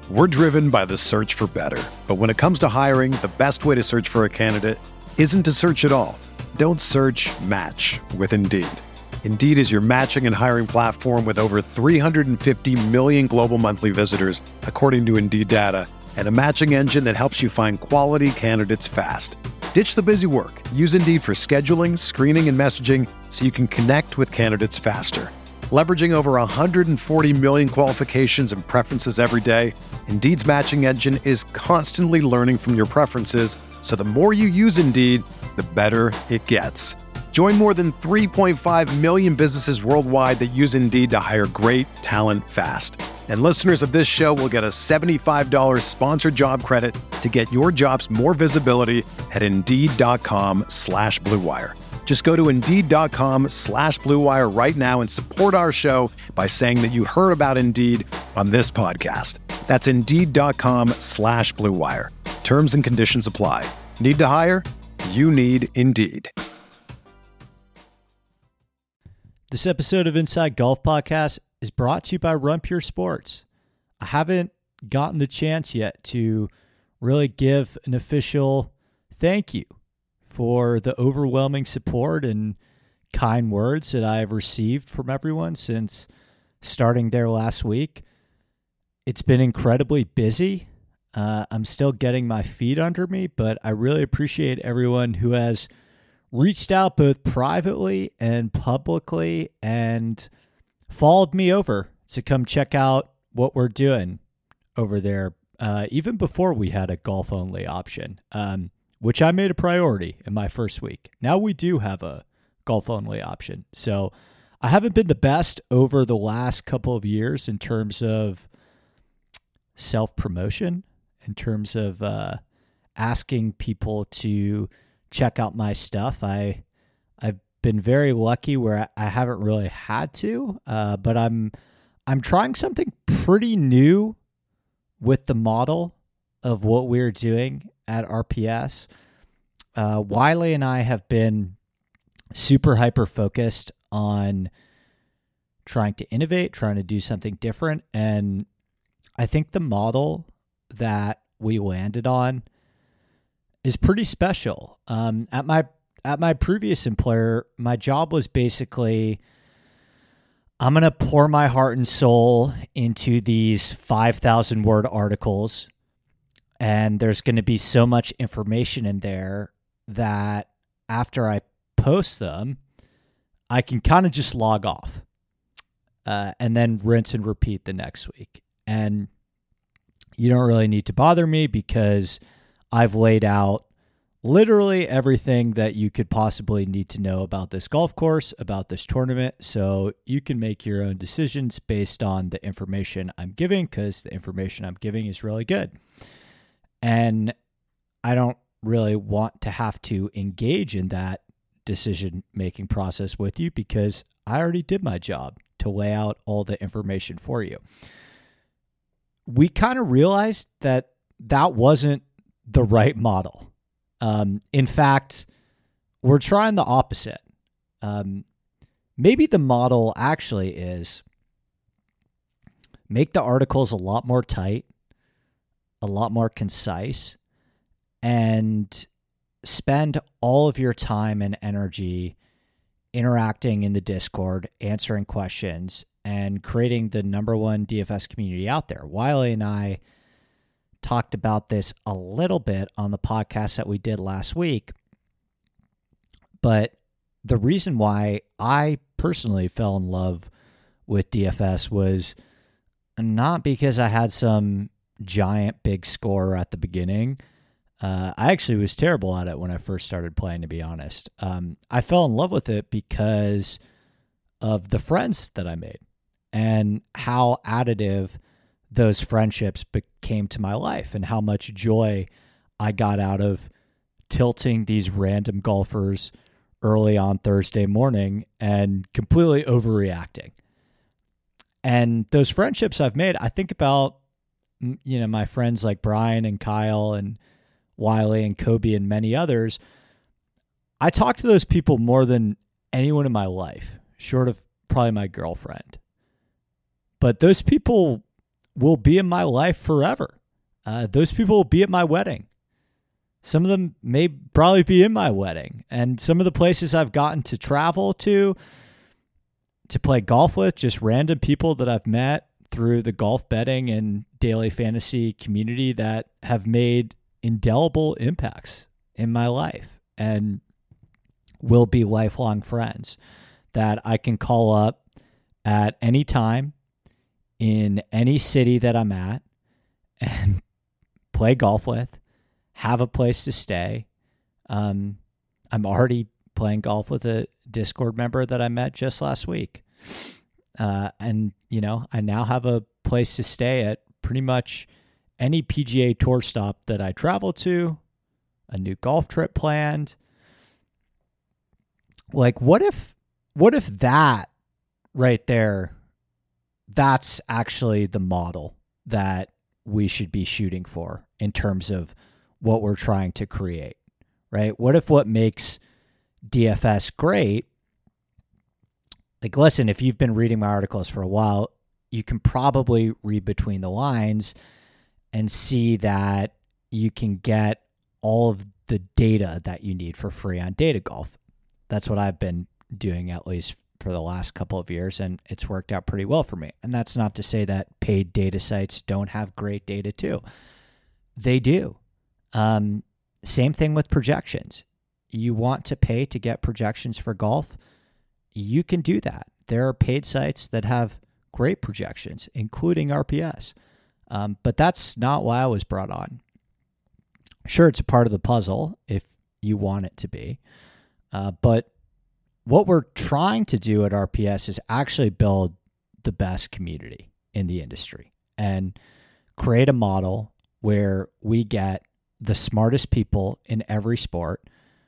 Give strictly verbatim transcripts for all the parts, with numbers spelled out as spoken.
We're driven by the search for better. But when it comes to hiring, the best way to search for a candidate isn't to search at all. Don't search, match with Indeed. Indeed is your matching and hiring platform with over three hundred fifty million global monthly visitors, according to Indeed data, and a matching engine that helps you find quality candidates fast. Ditch the busy work. Use Indeed for scheduling, screening, and messaging so you can connect with candidates faster. Leveraging over one hundred forty million qualifications and preferences every day, Indeed's matching engine is constantly learning from your preferences, so the more you use Indeed, the better it gets. Join more than three point five million businesses worldwide that use Indeed to hire great talent fast. And listeners of this show will get a seventy-five dollars sponsored job credit to get your jobs more visibility at Indeed.com slash Blue Wire. Just go to Indeed.com slash Blue Wire right now and support our show by saying that you heard about Indeed on this podcast. That's Indeed.com slash Blue Wire. Terms and conditions apply. Need to hire? You need Indeed. This episode of Inside Golf Podcast is brought to you by Run Pure Sports. I haven't gotten the chance yet to really give an official thank you for the overwhelming support and kind words that I've received from everyone since starting there last week. It's been incredibly busy. Uh, I'm still getting my feet under me, but I really appreciate everyone who has reached out both privately and publicly and followed me over to come check out what we're doing over there, uh, even before we had a golf-only option, um, which I made a priority in my first week. Now we do have a golf-only option. So I haven't been the best over the last couple of years in terms of self-promotion, in terms of uh, asking people to check out my stuff. I, I've been very lucky where I, I haven't really had to, uh, but I'm I'm trying something pretty new with the model of what we're doing at R P S. Uh, Wiley and I have been super hyper focused on trying to innovate, trying to do something different, and I think the model that we landed on is pretty special. Um, at my at my previous employer, my job was basically, I'm going to pour my heart and soul into these five thousand word articles, and there's going to be so much information in there that after I post them, I can kind of just log off uh, and then rinse and repeat the next week. And you don't really need to bother me because I've laid out literally everything that you could possibly need to know about this golf course, about this tournament. So you can make your own decisions based on the information I'm giving, because the information I'm giving is really good. And I don't really want to have to engage in that decision-making process with you because I already did my job to lay out all the information for you. We kind of realized that that wasn't the right model. Um, in fact, we're trying the opposite. Um, maybe the model actually is make the articles a lot more tight, a lot more concise, and spend all of your time and energy interacting in the Discord, answering questions, and creating the number one D F S community out there. Wiley and I talked about this a little bit on the podcast that we did last week, but the reason why I personally fell in love with D F S was not because I had some giant big score at the beginning. Uh, I actually was terrible at it when I first started playing, to be honest. Um, I fell in love with it because of the friends that I made and how additive those friendships became to my life and how much joy I got out of tilting these random golfers early on Thursday morning and completely overreacting. And those friendships I've made, I think about, you know, my friends like Brian and Kyle and Wiley and Kobe and many others. I talk to those people more than anyone in my life, short of probably my girlfriend. But those people will be in my life forever. Uh, those people will be at my wedding. Some of them may probably be in my wedding. And some of the places I've gotten to travel to, to play golf with, just random people that I've met through the golf betting and daily fantasy community that have made indelible impacts in my life and will be lifelong friends that I can call up at any time in any city that I'm at and play golf with, have a place to stay. Um, I'm already playing golf with a Discord member that I met just last week. Uh, and, you know, I now have a place to stay at pretty much any P G A Tour stop that I travel to, a new golf trip planned. Like, what if, what if that right there, that's actually the model that we should be shooting for in terms of what we're trying to create, right? What if what makes D F S great, like, listen, if you've been reading my articles for a while, you can probably read between the lines and see that you can get all of the data that you need for free on Data Golf. That's what I've been doing, at least for the last couple of years, and it's worked out pretty well for me. And that's not to say that paid data sites don't have great data too. They do. Um, same thing with projections. You want to pay to get projections for golf? You can do that. There are paid sites that have great projections, including R P S. Um, but that's not why I was brought on. Sure, it's a part of the puzzle if you want it to be. Uh, but what we're trying to do at R P S is actually build the best community in the industry and create a model where we get the smartest people in every sport,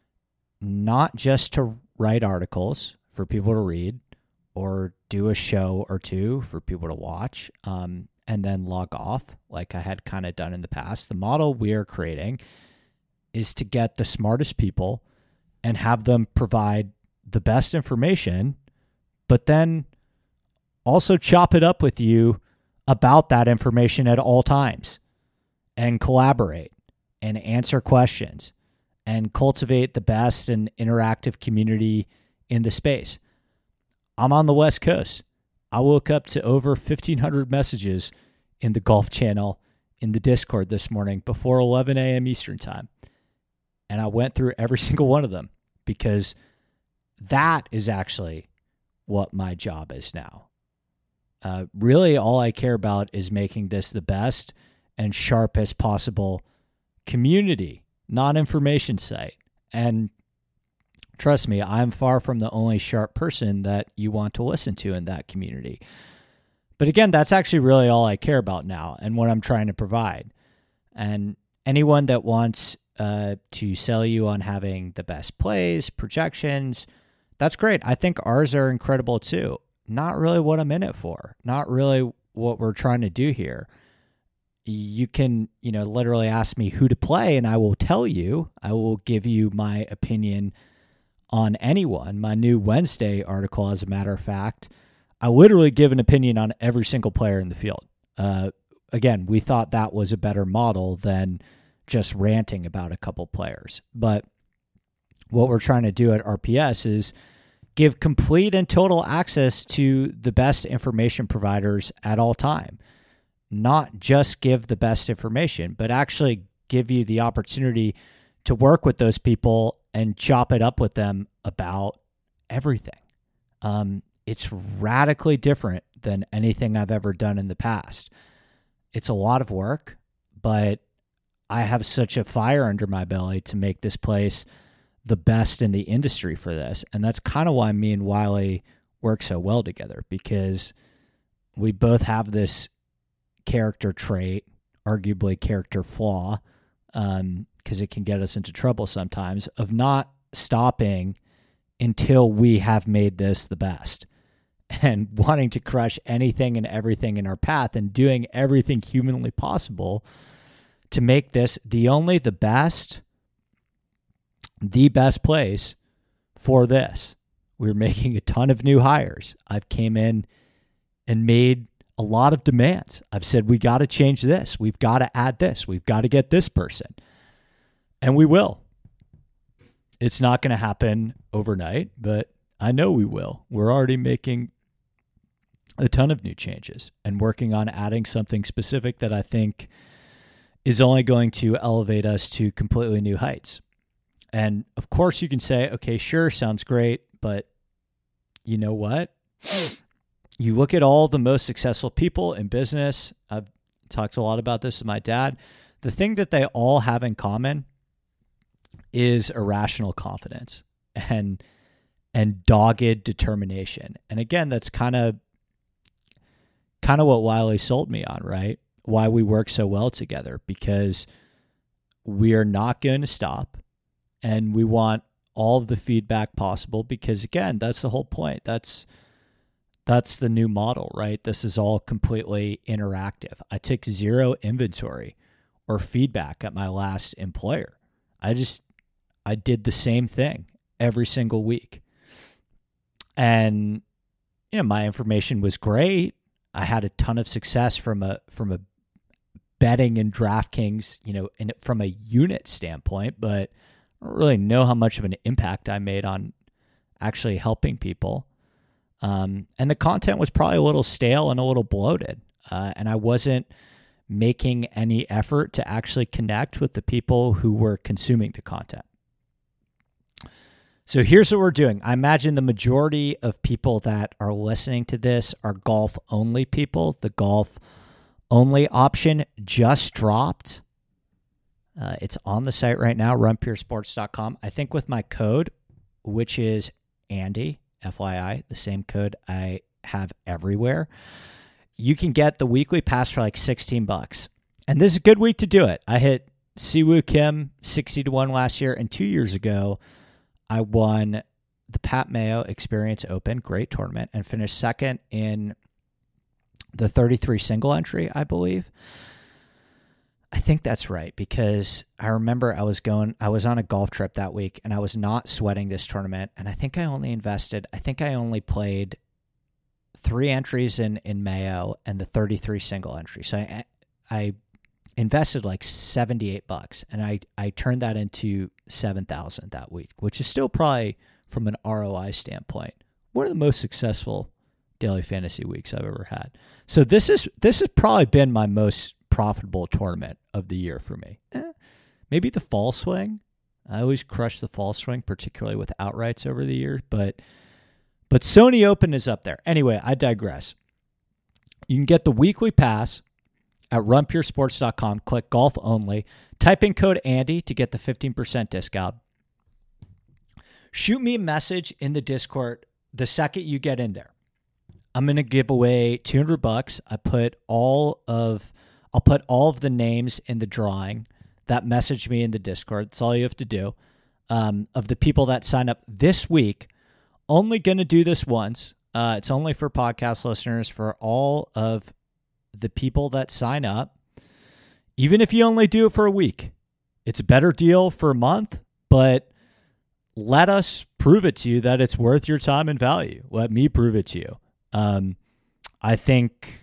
not just to write articles for people to read or do a show or two for people to watch um, and then log off like I had kind of done in the past. The model we are creating is to get the smartest people and have them provide the best information, but then also chop it up with you about that information at all times and collaborate and answer questions and cultivate the best and interactive community in the space. I'm on the West Coast. I woke up to over fifteen hundred messages in the Golf Channel in the Discord this morning before eleven a.m. Eastern time. And I went through every single one of them because that is actually what my job is now. Uh, really, all I care about is making this the best and sharpest possible community, not information site. And trust me, I'm far from the only sharp person that you want to listen to in that community. But again, that's actually really all I care about now and what I'm trying to provide. And anyone that wants uh, to sell you on having the best plays, projections, that's great. I think ours are incredible too. Not really what I'm in it for. Not really what we're trying to do here. You can, you know, literally ask me who to play and I will tell you. I will give you my opinion on anyone. My new Wednesday article, as a matter of fact, I literally give an opinion on every single player in the field. Uh, again, we thought that was a better model than just ranting about a couple players. But what we're trying to do at R P S is give complete and total access to the best information providers at all time. Not just give the best information, but actually give you the opportunity to work with those people and chop it up with them about everything. Um, it's radically different than anything I've ever done in the past. It's a lot of work, but I have such a fire under my belly to make this place the best in the industry for this. And that's kind of why me and Wiley work so well together, because we both have this character trait, arguably character flaw, um, because it can get us into trouble sometimes, of not stopping until we have made this the best and wanting to crush anything and everything in our path and doing everything humanly possible to make this the only, the best, the best place for this. We're making a ton of new hires. I've came in and made a lot of demands. I've said, we got to change this. We've got to add this. We've got to get this person. And we will. It's not going to happen overnight, but I know we will. We're already making a ton of new changes and working on adding something specific that I think is only going to elevate us to completely new heights. And of course you can say, okay, sure, sounds great, but you know what? You look at all the most successful people in business. I've talked a lot about this with my dad. The thing that they all have in common is irrational confidence and and dogged determination. And again, that's kind of kind of what Wiley sold me on, right? Why we work so well together, because we are not going to stop and we want all of the feedback possible, because again, that's the whole point. That's that's the new model, right? This is all completely interactive. I took zero inventory or feedback at my last employer. I just I did the same thing every single week. And you know, my information was great. I had a ton of success from a from a betting and DraftKings, you know, in, from a unit standpoint, but I don't really know how much of an impact I made on actually helping people. Um, and the content was probably a little stale and a little bloated. Uh, and I wasn't making any effort to actually connect with the people who were consuming the content. So here's what we're doing. I imagine the majority of people that are listening to this are golf-only people. The golf-only option just dropped. Uh, it's on the site right now, run pure sports dot com. I think with my code, which is Andy, F Y I, the same code I have everywhere, you can get the weekly pass for like sixteen bucks. And this is a good week to do it. I hit Siwoo Kim sixty to one last year, and two years ago, I won the Pat Mayo Experience Open, great tournament, and finished second in the thirty-three single entry, I believe. I think that's right, because I remember I was going, I was on a golf trip that week and I was not sweating this tournament. And I think I only invested, I think I only played three entries in, in Mayo and the thirty-three single entry. So I, I invested like seventy-eight bucks and I, I turned that into seven thousand that week, which is still probably from an R O I standpoint, one of the most successful daily fantasy weeks I've ever had. So this is, this has probably been my most profitable tournament of the year for me. Eh, maybe the fall swing. I always crush the fall swing, particularly with outrights over the years, but but Sony Open is up there. Anyway, I digress. You can get the weekly pass at run pure sports dot com. Click golf only. Type in code Andy to get the fifteen percent discount. Shoot me a message in the Discord the second you get in there. I'm going to give away two hundred bucks. I put all of I'll put all of the names in the drawing that message me in the Discord. That's all you have to do. Um, of the people that sign up this week, only going to do this once. Uh, it's only for podcast listeners. For all of the people that sign up, even if you only do it for a week, it's a better deal for a month, but let us prove it to you that it's worth your time and value. Let me prove it to you. Um, I think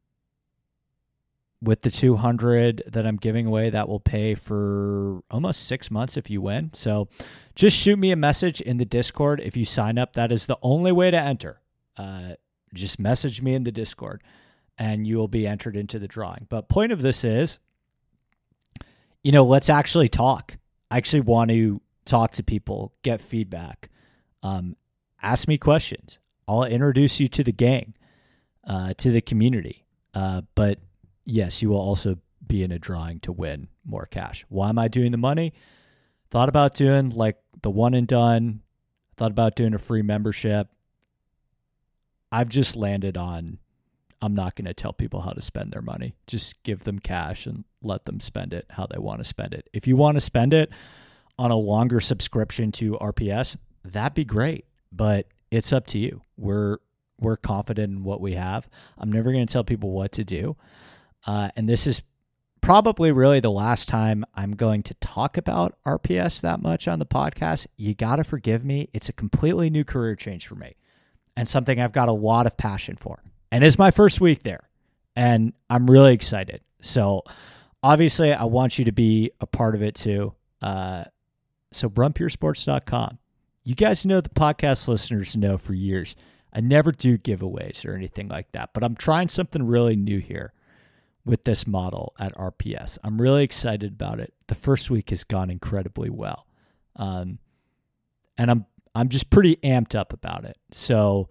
with the two hundred that I'm giving away, that will pay for almost six months if you win. So just shoot me a message in the Discord if you sign up. That is the only way to enter. Uh, just message me in the Discord and you will be entered into the drawing. But point of this is, you know, let's actually talk. I actually want to talk to people, get feedback, um, ask me questions. I'll introduce you to the gang, uh, to the community. Uh, but yes, you will also be in a drawing to win more cash. Why am I doing the money? Thought about doing like the one and done. Thought about doing a free membership. I've just landed on, I'm not going to tell people how to spend their money. Just give them cash and let them spend it how they want to spend it. If you want to spend it on a longer subscription to R P S, that'd be great. But it's up to you. We're we're confident in what we have. I'm never going to tell people what to do. Uh, and this is probably really the last time I'm going to talk about R P S that much on the podcast. You got to forgive me. It's a completely new career change for me and something I've got a lot of passion for. And it's my first week there. and I'm really excited. So obviously I want you to be a part of it too. Uh, so run pure sports dot com. You guys know, the podcast listeners know for years, I never do giveaways or anything like that, but I'm trying something really new here with this model at R P S. I'm really excited about it. The first week has gone incredibly well. Um, and I'm I'm just pretty amped up about it. So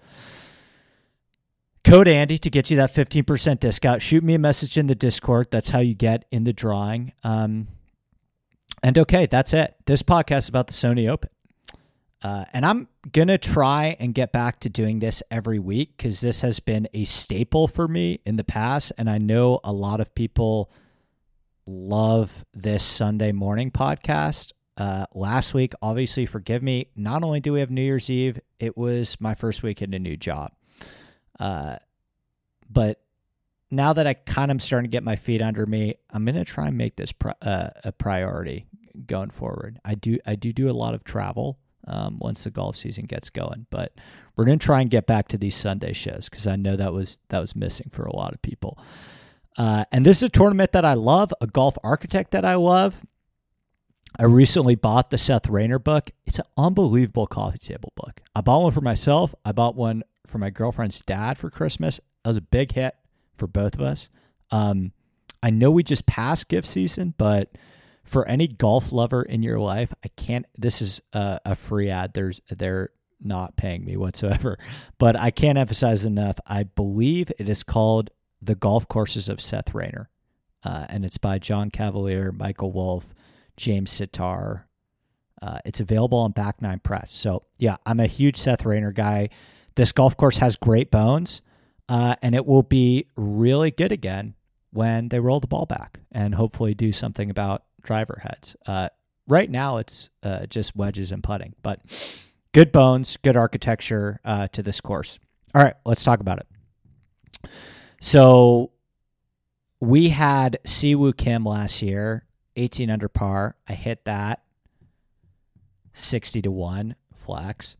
code Andy to get you that fifteen percent discount. Shoot me a message in the Discord. That's how you get in the drawing. Um, and okay, that's it. This podcast is about the Sony Open. Uh, and I'm going to try and get back to doing this every week, because this has been a staple for me in the past. And I know a lot of people love this Sunday morning podcast. Uh, last week, obviously, forgive me, not only do we have New Year's Eve, it was my first week in a new job. Uh, but now that I kind of am starting to get my feet under me, I'm going to try and make this pri- uh, a priority going forward. I do, I do do a lot of travel um, once the golf season gets going, but we're going to try and get back to these Sunday shows, because I know that was, that was missing for a lot of people. Uh, and this is a tournament that I love, a golf architect that I love. I recently bought the Seth Rayner book. It's an unbelievable coffee table book. I bought one for myself. I bought one for my girlfriend's dad for Christmas. That was a big hit for both of us. Um, I know we just passed gift season, but for any golf lover in your life, I can't, this is a, a free ad. There's, they're not paying me whatsoever, but I can't emphasize enough. I believe it is called The Golf Courses of Seth Rayner. Uh, and it's by John Cavalier, Michael Wolf, James Sitar. Uh, it's available on Back Nine Press. So yeah, I'm a huge Seth Rayner guy. This golf course has great bones, uh, and it will be really good again when they roll the ball back and hopefully do something about driver heads. Uh, right now, it's uh, just wedges and putting, but good bones, good architecture uh, to this course. All right, let's talk about it. So we had Siwoo Kim last year, eighteen under par. I hit that sixty to one flex.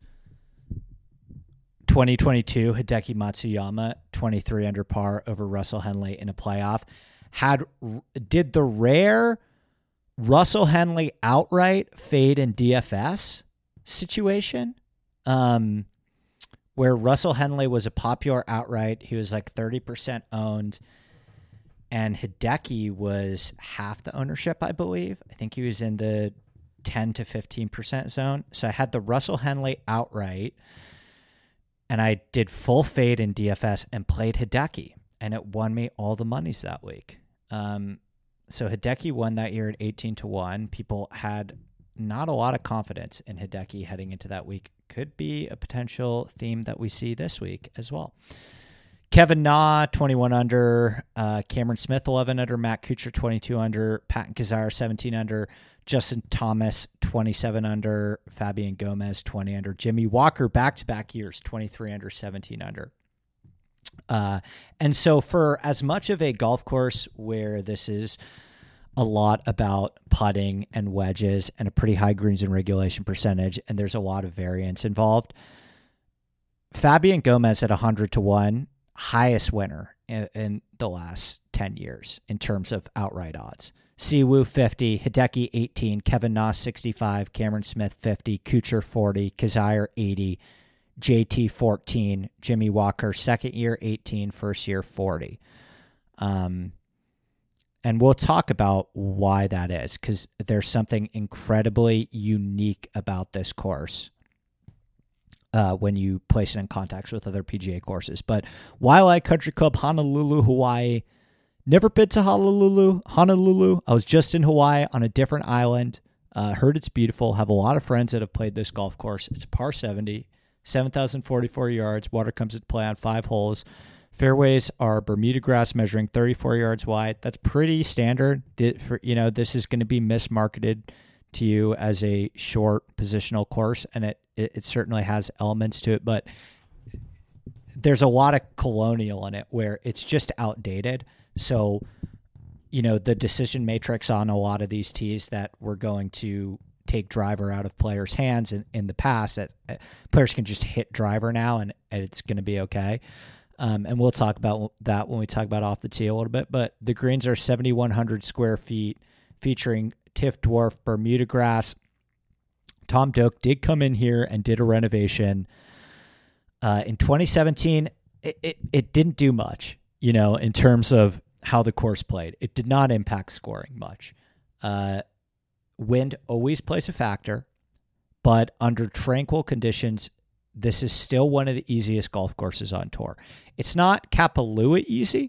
twenty twenty-two, Hideki Matsuyama, twenty-three under par over Russell Henley in a playoff. Had did the rare Russell Henley outright fade in D F S situation, um, where Russell Henley was a popular outright. He was like thirty percent owned, and Hideki was half the ownership, I believe. I think he was in the ten to fifteen percent zone. So I had the Russell Henley outright, and I did full fade in D F S and played Hideki, and it won me all the monies that week. Um, so Hideki won that year at eighteen to one. People had not a lot of confidence in Hideki heading into that week. Could be a potential theme that we see this week as well. Kevin Na, twenty-one under. Uh, Cameron Smith, eleven under. Matt Kuchar, twenty-two under. Patton Kizzire, seventeen under. Justin Thomas, twenty-seven under. Fabian Gomez, twenty under. Jimmy Walker, back-to-back years, twenty-three under, seventeen under. Uh, and so for as much of a golf course where this is a lot about putting and wedges and a pretty high greens and regulation percentage, and there's a lot of variance involved, Fabian Gomez at one hundred to one, highest winner in, in the last ten years in terms of outright odds. Siwoo fifty, Hideki eighteen, Kevin Na sixty-five, Cameron Smith fifty, Kuchar forty, Kizzire eighty, J T fourteen, Jimmy Walker second year eighteen, first year forty. Um, and we'll talk about why that is, because there's something incredibly unique about this course uh, when you place it in context with other P G A courses. But Waialae Country Club, Honolulu, Hawaii. Never been to Honolulu. Honolulu. I was just in Hawaii on a different island. Uh, heard it's beautiful. Have a lot of friends that have played this golf course. It's a par seventy, seven thousand forty-four yards. Water comes into play on five holes. Fairways are Bermuda grass measuring thirty-four yards wide. That's pretty standard. For, you know, this is going to be mismarketed to you as a short positional course, and it, it, it certainly has elements to it, but there's a lot of colonial in it where it's just outdated. So, you know, the decision matrix on a lot of these tees that we're going to take driver out of players' hands in, in the past, that uh, players can just hit driver now and, and it's going to be okay. Um, and we'll talk about that when we talk about off the tee a little bit. But the greens are seventy-one hundred square feet, featuring Tiff Dwarf Bermuda grass. Tom Doak did come in here and did a renovation. Uh, in twenty seventeen, it, it, it didn't do much, you know, in terms of how the course played. It did not impact scoring much. Uh, wind always plays a factor, but under tranquil conditions, this is still one of the easiest golf courses on tour. It's not Kapalua easy,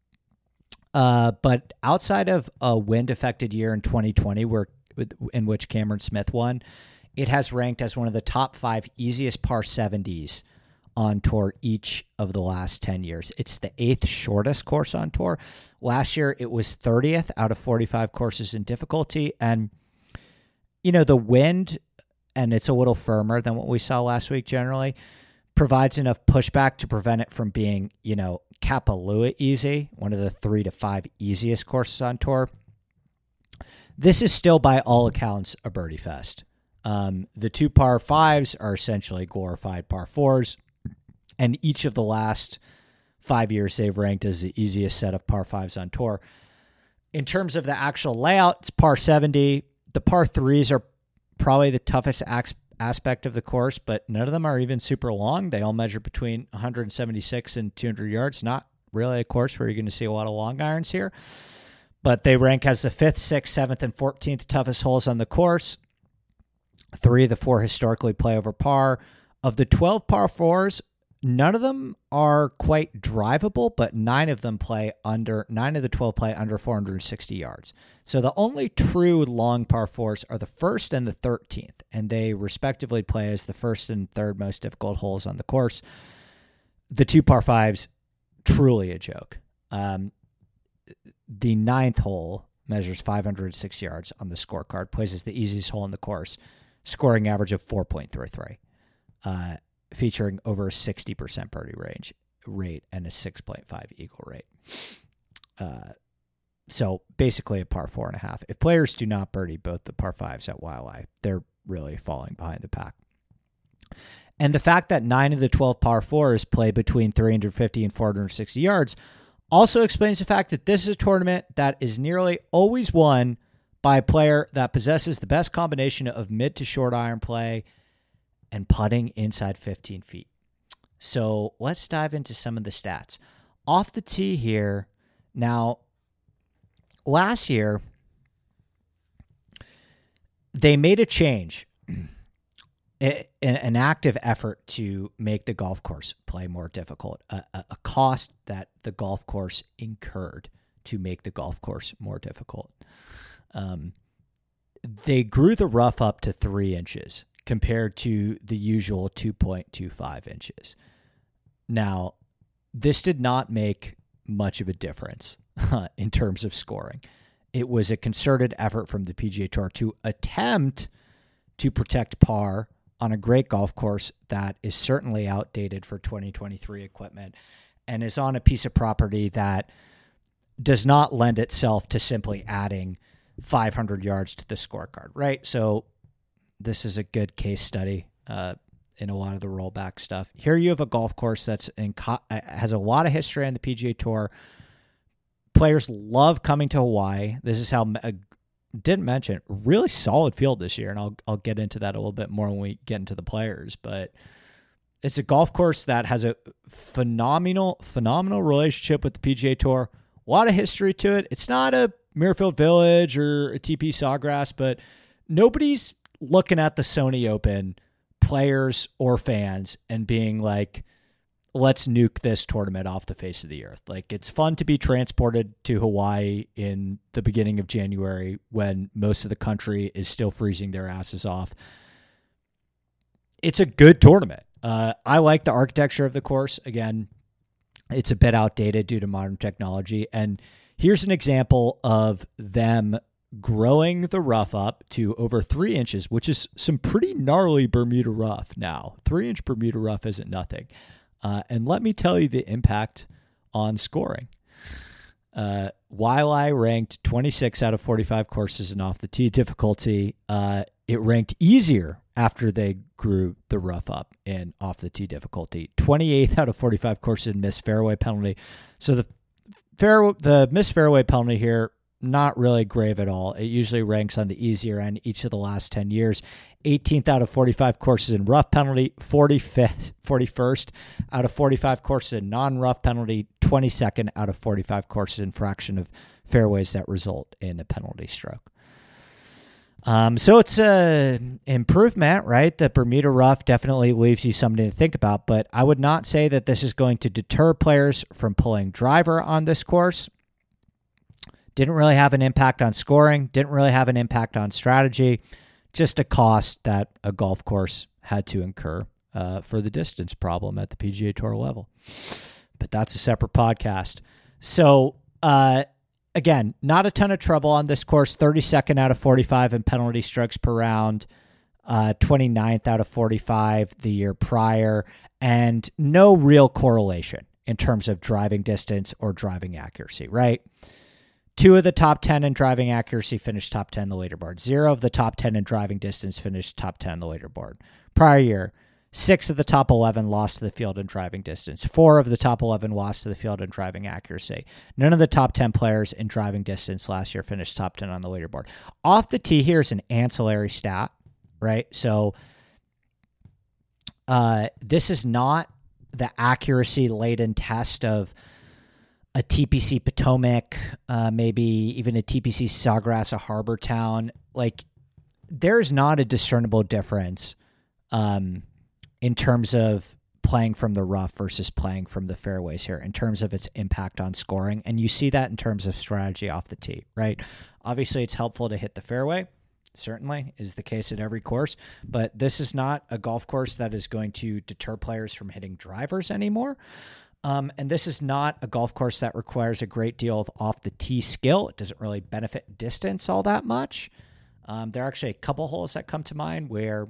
uh, but outside of a wind-affected year in twenty twenty, where in which Cameron Smith won, it has ranked as one of the top five easiest par seventies on tour each of the last ten years. It's the eighth shortest course on tour. Last year, it was thirtieth out of forty-five courses in difficulty. And, you know, the wind, and it's a little firmer than what we saw last week generally, provides enough pushback to prevent it from being, you know, Kapalua easy, one of the three to five easiest courses on tour. This is still, by all accounts, a birdie fest. Um, the two par fives are essentially glorified par fours, and each of the last five years they've ranked as the easiest set of par fives on tour. In terms of the actual layout, it's par seventy. The par threes are probably the toughest ac- aspect of the course, but none of them are even super long. They all measure between one seventy-six and two hundred yards. Not really a course where you're going to see a lot of long irons here, but they rank as the fifth, sixth, seventh, and fourteenth toughest holes on the course. Three of the four historically play over par. Of the twelve par fours, none of them are quite drivable, but nine of them play under, nine of the twelve play under four hundred sixty yards. So the only true long par fours are the first and the thirteenth, and they respectively play as the first and third most difficult holes on the course. The two par fives, truly a joke. Um, the ninth hole measures five hundred six yards on the scorecard, plays as the easiest hole in the course, scoring average of four point three three. Uh, featuring over a sixty percent birdie range rate and a six point five eagle rate. Uh, so basically a par four and a half. If players do not birdie both the par fives at Waialae, they're really falling behind the pack. And the fact that nine of the twelve par fours play between three hundred fifty and four hundred sixty yards also explains the fact that this is a tournament that is nearly always won by a player that possesses the best combination of mid to short iron play and putting inside fifteen feet. So let's dive into some of the stats. Off the tee here. Now, last year, they made a change, an active effort to make the golf course play more difficult, a, a cost that the golf course incurred to make the golf course more difficult. Um, they grew the rough up to three inches. Compared to the usual two point two five inches. Now, this did not make much of a difference uh, in terms of scoring. It was a concerted effort from the P G A Tour to attempt to protect par on a great golf course that is certainly outdated for twenty twenty-three equipment and is on a piece of property that does not lend itself to simply adding five hundred yards to the scorecard, right? So this is a good case study uh, in a lot of the rollback stuff. Here you have a golf course that's in co- has a lot of history on the P G A Tour. Players love coming to Hawaii. This is how I didn't mention really solid field this year, and I'll I'll get into that a little bit more when we get into the players. But it's a golf course that has a phenomenal phenomenal relationship with the P G A Tour. A lot of history to it. It's not a Muirfield Village or a T P Sawgrass, but nobody's looking at the Sony Open, players or fans, and being like, let's nuke this tournament off the face of the earth. Like, it's fun to be transported to Hawaii in the beginning of January when most of the country is still freezing their asses off. It's a good tournament. Uh, I like the architecture of the course. Again, it's a bit outdated due to modern technology. And here's an example of them growing the rough up to over three inches, which is some pretty gnarly Bermuda rough now. Three inch Bermuda rough isn't nothing. Uh, and let me tell you the impact on scoring. Uh, Waialae ranked twenty-six out of forty-five courses in off the tee difficulty. Uh, it ranked easier after they grew the rough up in off the tee difficulty. twenty-eighth out of forty-five courses missed fairway penalty. So the fair the missed fairway penalty here, not really grave at all. It usually ranks on the easier end each of the last ten years. eighteenth out of forty-five courses in rough penalty, forty-fifth, forty-first out of forty-five courses in non-rough penalty, twenty-second out of forty-five courses in fraction of fairways that result in a penalty stroke. Um, so it's a improvement, right? The Bermuda rough definitely leaves you something to think about, but I would not say that this is going to deter players from pulling driver on this course. Didn't really have an impact on scoring, didn't really have an impact on strategy, just a cost that a golf course had to incur uh, for the distance problem at the P G A Tour level. But that's a separate podcast. So, uh, again, not a ton of trouble on this course. thirty-second out of forty-five in penalty strokes per round, uh, twenty-ninth out of forty-five the year prior, and no real correlation in terms of driving distance or driving accuracy, right? Two of the top ten in driving accuracy finished top ten in the leaderboard. Zero of the top ten in driving distance finished top ten in the leaderboard. Prior year, six of the top eleven lost to the field in driving distance. Four of the top eleven lost to the field in driving accuracy. None of the top ten players in driving distance last year finished top ten on the leaderboard. Off the tee here is an ancillary stat, right? So uh, this is not the accuracy-laden test of a T P C Potomac, uh, maybe even a T P C Sawgrass, a Harbor Town. Like, there's not a discernible difference um, in terms of playing from the rough versus playing from the fairways here in terms of its impact on scoring. And you see that in terms of strategy off the tee, right? Obviously, it's helpful to hit the fairway. Certainly is the case at every course, but this is not a golf course that is going to deter players from hitting drivers anymore. Um, and this is not a golf course that requires a great deal of off-the-tee skill. It doesn't really benefit distance all that much. Um, there are actually a couple holes that come to mind where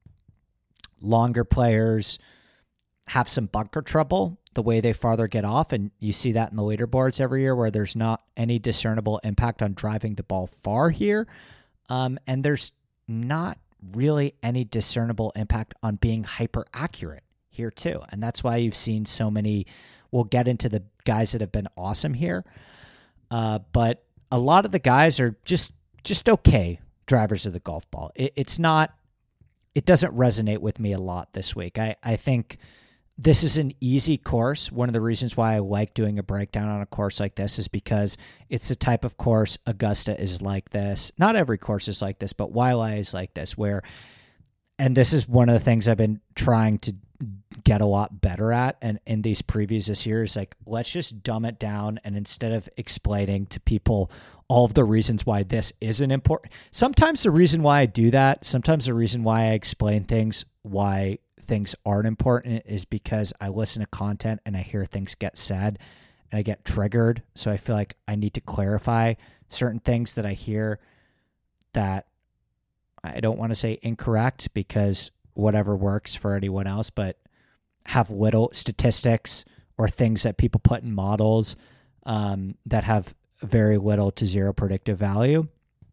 longer players have some bunker trouble the way they farther get off, and you see that in the leaderboards every year where there's not any discernible impact on driving the ball far here. Um, and there's not really any discernible impact on being hyper-accurate here too. And that's why you've seen so many, we'll get into the guys that have been awesome here. Uh, but a lot of the guys are just, just okay drivers of the golf ball. It, it's not, it doesn't resonate with me a lot this week. I, I think this is an easy course. One of the reasons why I like doing a breakdown on a course like this is because it's the type of course Augusta is like this. Not every course is like this, but Waialae is like this, where, and this is one of the things I've been trying to get a lot better at, and in these previews this year is like, let's just dumb it down, and instead of explaining to people all of the reasons why this isn't important, sometimes the reason why I do that, sometimes the reason why I explain things, why things aren't important, is because I listen to content and I hear things get said and I get triggered. So I feel like I need to clarify certain things that I hear that I don't want to say incorrect, because whatever works for anyone else, but have little statistics or things that people put in models um, that have very little to zero predictive value.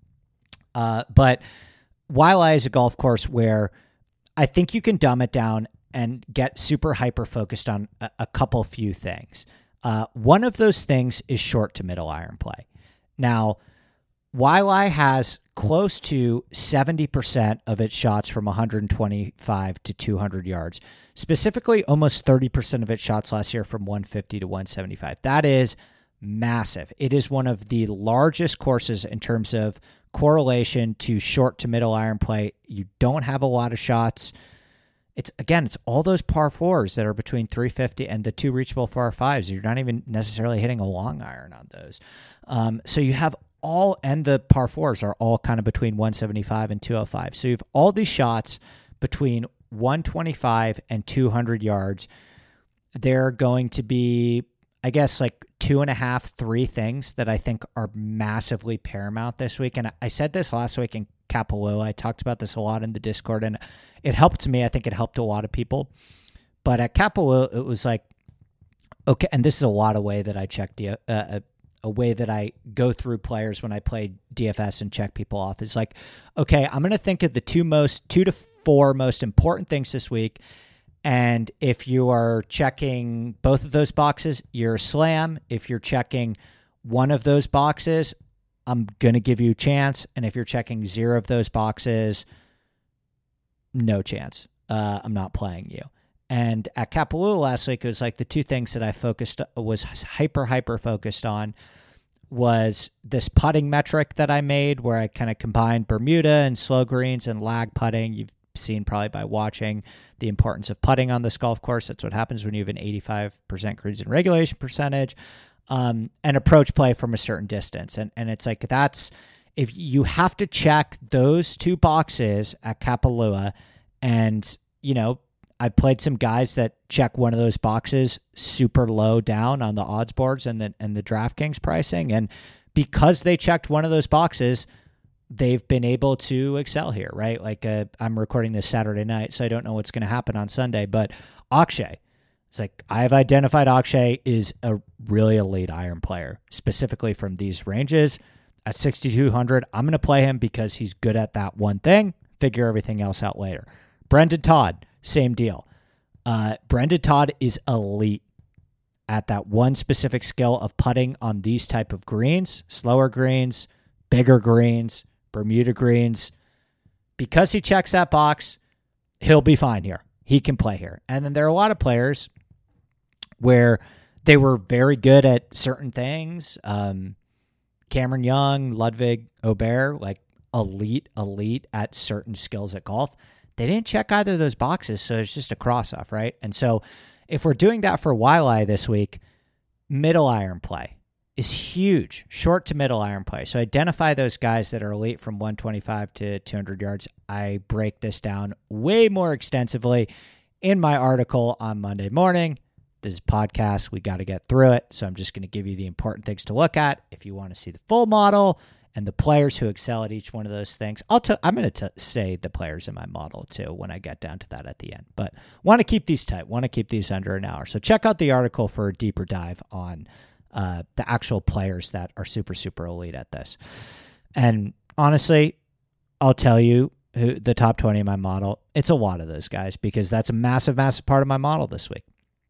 Uh, but Waialae is a golf course where I think you can dumb it down and get super hyper focused on a, a couple few things. Uh, one of those things is short to middle iron play. Now, Waialae has close to seventy percent of its shots from one twenty-five to two hundred yards. Specifically, almost thirty percent of its shots last year from one fifty to one seventy-five. That is massive. It is one of the largest courses in terms of correlation to short to middle iron play. You don't have a lot of shots. It's, again, it's all those par fours that are between three fifty and the two reachable par fives. You're not even necessarily hitting a long iron on those. Um, so you have all, and the par fours are all kind of between one seventy-five and two oh five. So you have all these shots between one twenty-five and two hundred yards. They're going to be, I guess, like two and a half, three things that I think are massively paramount this week. And I said this last week in Kapalua. I talked about this a lot in the Discord, and it helped me. I think it helped a lot of people. But at Kapalua, it was like, okay, and this is a lot of way that I check the, uh, a way that I go through players when I play D F S and check people off. Is like, okay, I'm going to think of the two most, two to four most important things this week. And if you are checking both of those boxes, you're a slam. If you're checking one of those boxes, I'm going to give you a chance. And if you're checking zero of those boxes, no chance. Uh, I'm not playing you. And at Kapalua last week, it was like the two things that I focused was hyper, hyper focused on was this putting metric that I made where I kind of combined Bermuda and slow greens and lag putting. You've seen probably by watching the importance of putting on this golf course. That's what happens when you have an eighty-five percent greens in regulation percentage, um, and approach play from a certain distance. And, and it's like, that's, if you have to check those two boxes at Kapalua, and, you know, I played some guys that check one of those boxes super low down on the odds boards and the and the DraftKings pricing. And because they checked one of those boxes, they've been able to excel here, right? Like uh, I'm recording this Saturday night, so I don't know what's going to happen on Sunday. But Akshay, it's like I've identified Akshay is a really elite iron player, specifically from these ranges. At sixty-two hundred, I'm going to play him because he's good at that one thing. Figure everything else out later. Brendan Todd, same deal. Uh, Brendan Todd is elite at that one specific skill of putting on these type of greens, slower greens, bigger greens, Bermuda greens. Because he checks that box, he'll be fine here. He can play here. And then there are a lot of players where they were very good at certain things. Um, Cameron Young, Ludwig Aubert, like elite, elite at certain skills at golf. They didn't check either of those boxes, so it's just a cross-off, right? And so if we're doing that for Waialae this week, middle iron play is huge, short to middle iron play. So identify those guys that are elite from one twenty-five to two hundred yards. I break this down way more extensively in my article on Monday morning. This is a podcast. We got to get through it, so I'm just going to give you the important things to look at. If you want to see the full model and the players who excel at each one of those things, I'll t- I'm going to say the players in my model too when I get down to that at the end. But want to keep these tight, want to keep these under an hour. So check out the article for a deeper dive on uh, the actual players that are super, super elite at this. And honestly, I'll tell you who the top twenty in my model, it's a lot of those guys because that's a massive, massive part of my model this week.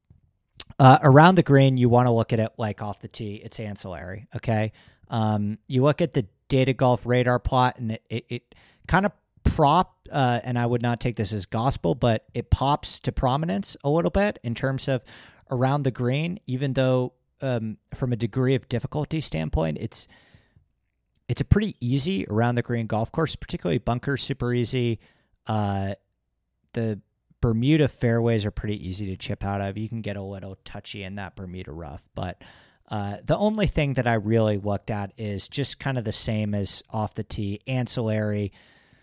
Uh, around the green, you want to look at it like off the tee. It's ancillary, okay? Um, you look at the Data Golf radar plot, and it, it, it kind of prop, uh, and I would not take this as gospel, but it pops to prominence a little bit in terms of around the green, even though um, from a degree of difficulty standpoint, it's it's a pretty easy around the green golf course, particularly bunkers, super easy. Uh, the Bermuda fairways are pretty easy to chip out of. You can get a little touchy in that Bermuda rough, but Uh, the only thing that I really looked at is just kind of the same as off the tee, ancillary.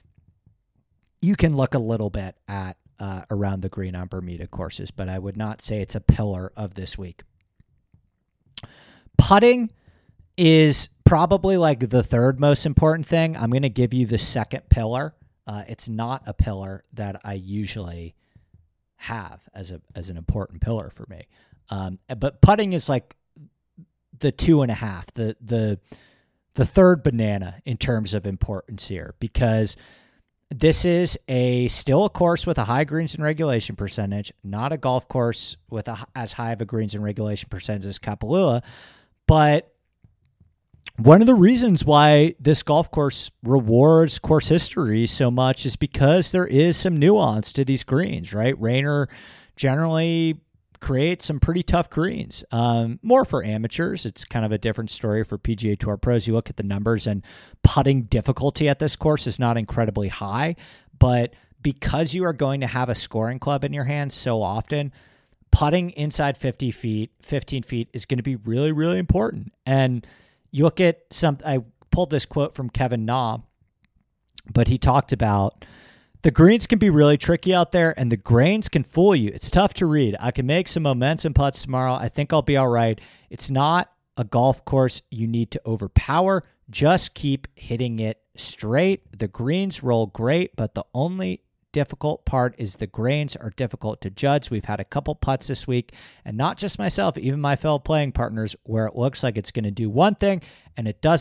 You can look a little bit at uh, around the green on Bermuda courses, but I would not say it's a pillar of this week. Putting is probably like the third most important thing. I'm going to give you the second pillar. Uh, it's not a pillar that I usually have as a as an important pillar for me. Um, but putting is like the two and a half, the the the third banana in terms of importance here, because this is a still a course with a high greens and regulation percentage, not a golf course with a, as high of a greens and regulation percentage as Kapalua. But one of the reasons why this golf course rewards course history so much is because there is some nuance to these greens, right? Rainer generally create some pretty tough greens. Um, more for amateurs. It's kind of a different story for P G A Tour pros. You look at the numbers and putting difficulty at this course is not incredibly high, but because you are going to have a scoring club in your hand so often, putting inside fifty feet, fifteen feet is going to be really, really important. And you look at some, I pulled this quote from Kevin Na, but he talked about the greens can be really tricky out there, and the grains can fool you. It's tough to read. I can make some momentum putts tomorrow. I think I'll be all right. It's not a golf course you need to overpower. Just keep hitting it straight. The greens roll great, but the only difficult part is the grains are difficult to judge. We've had a couple putts this week, and not just myself, even my fellow playing partners, where it looks like it's going to do one thing and it does it.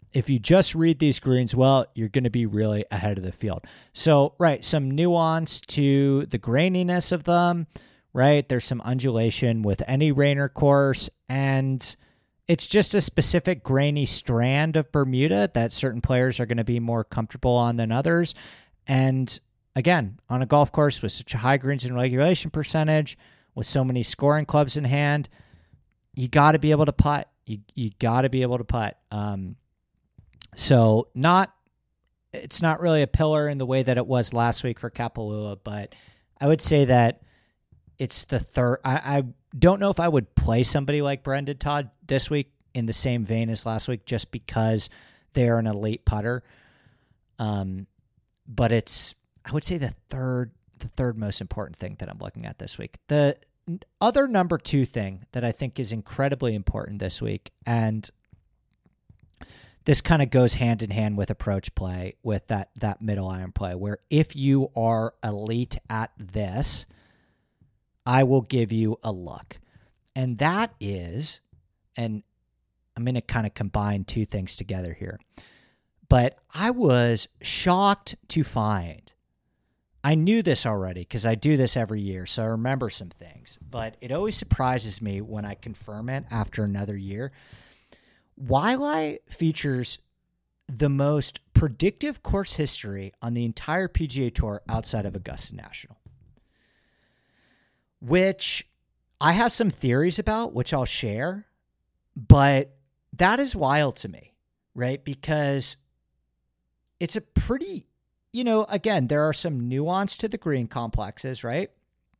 if you just read these greens well, you're going to be really ahead of the field. So, right, some nuance to the graininess of them, right? There's some undulation with any Raynor course, and it's just a specific grainy strand of Bermuda that certain players are going to be more comfortable on than others. And again, on a golf course with such a high greens and regulation percentage, with so many scoring clubs in hand, you got to be able to putt. You you got to be able to putt. Um, so not, it's not really a pillar in the way that it was last week for Kapalua, but I would say that it's the third. I, I don't know if I would play somebody like Brendan Todd this week in the same vein as last week, just because they are an elite putter. Um, but it's, I would say the third, the third most important thing that I'm looking at this week. The other number two thing that I think is incredibly important this week, and this kind of goes hand in hand with approach play, with that, that middle iron play, where if you are elite at this, I will give you a look. And that is, and I'm going to kind of combine two things together here, but I was shocked to find, I knew this already because I do this every year, so I remember some things, but it always surprises me when I confirm it after another year. Waialae features the most predictive course history on the entire P G A Tour outside of Augusta National, which I have some theories about, which I'll share, but that is wild to me, right? Because it's a pretty, you know, again, there are some nuance to the green complexes, right?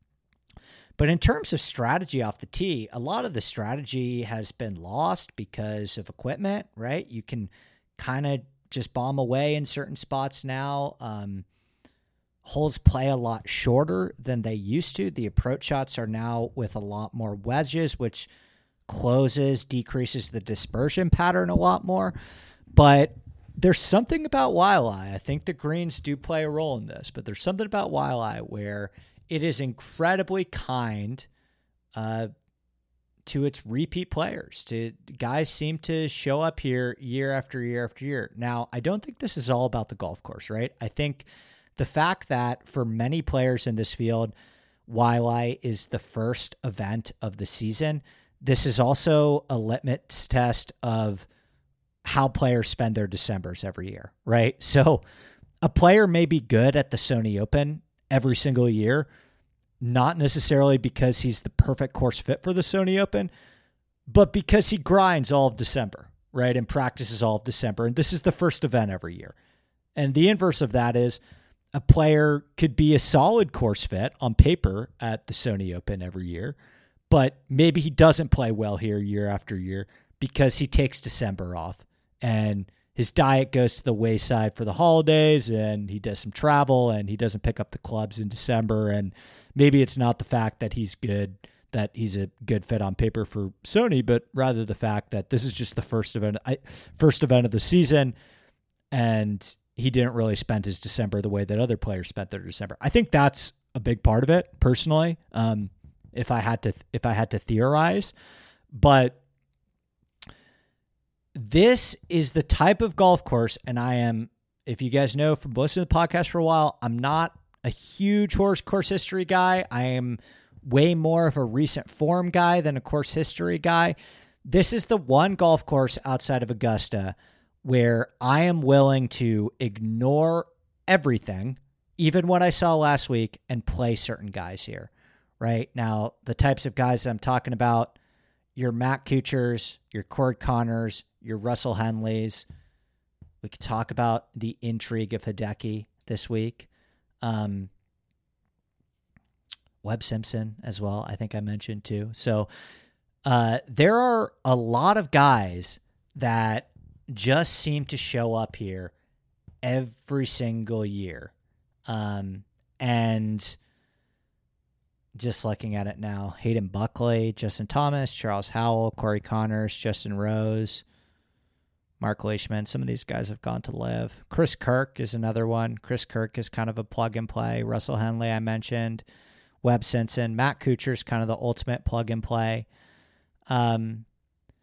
But in terms of strategy off the tee, a lot of the strategy has been lost because of equipment, right? You can kind of just bomb away in certain spots now. Um, holes play a lot shorter than they used to. The approach shots are now with a lot more wedges, which closes, decreases the dispersion pattern a lot more. But there's something about Waialae. I think the greens do play a role in this, but there's something about Waialae where it is incredibly kind uh, to its repeat players. To guys seem to show up here year after year after year. Now, I don't think this is all about the golf course, right? I think the fact that for many players in this field, Waialae is the first event of the season. This is also a litmus test of how players spend their Decembers every year, right? So a player may be good at the Sony Open every single year, not necessarily because he's the perfect course fit for the Sony Open, but because he grinds all of December, right? And practices all of December. And this is the first event every year. And the inverse of that is a player could be a solid course fit on paper at the Sony Open every year, but maybe he doesn't play well here year after year because he takes December off and his diet goes to the wayside for the holidays and he does some travel and he doesn't pick up the clubs in December. And maybe it's not the fact that he's good, that he's a good fit on paper for Sony, but rather the fact that this is just the first event, first event of the season. And he didn't really spend his December the way that other players spent their December. I think that's a big part of it personally. Um, if I had to, if I had to theorize, but this is the type of golf course. And I am, if you guys know from listening to the podcast for a while, I'm not a huge horse course history guy. I am way more of a recent form guy than a course history guy. This is the one golf course outside of Augusta where I am willing to ignore everything, even what I saw last week, and play certain guys here. Right now, the types of guys I'm talking about, your Matt Kuchars, your Corey Connors, your Russell Henleys. We could talk about the intrigue of Hideki this week. Um, Webb Simpson as well, I think I mentioned too. So uh, there are a lot of guys that just seem to show up here every single year. Um, and just looking at it now, Hayden Buckley, Justin Thomas, Charles Howell, Corey Connors, Justin Rose, Mark Leishman. Some of these guys have gone to live. Chris Kirk is another one. Chris Kirk is kind of a plug and play. Russell Henley, I mentioned. Webb Simpson. Matt Kuchar's kind of the ultimate plug and play. Um,